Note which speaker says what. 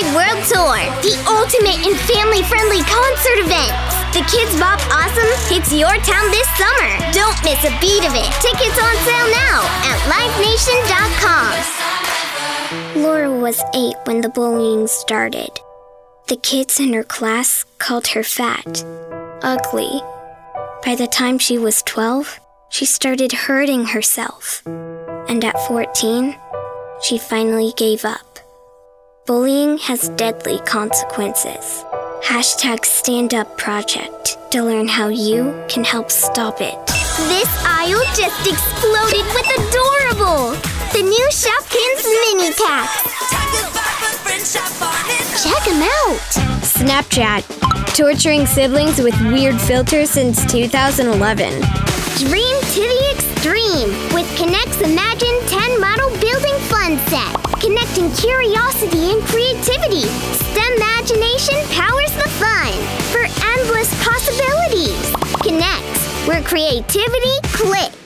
Speaker 1: Wide World Tour, the ultimate and family-friendly concert event. The Kids Bop Awesome hits your town this summer. Don't miss a beat of it. Tickets on sale now at livenation.com. Laura was 8 when the bullying started. The kids in her class called her fat, ugly. By the time she was 12, she started hurting herself. And at 14, she finally gave up. Bullying has deadly consequences. #StandUpProject to learn how you can help stop it. This aisle just exploded with adorable! The new Shopkins Mini Packs. Check them out!
Speaker 2: Snapchat, torturing siblings with weird filters since 2011.
Speaker 1: Dream to the extreme with Connect's Imagine 10 Model Building Fun Set. Connecting curiosity and creativity. STEMimagination powers the fun for endless possibilities. Connect, where creativity clicks.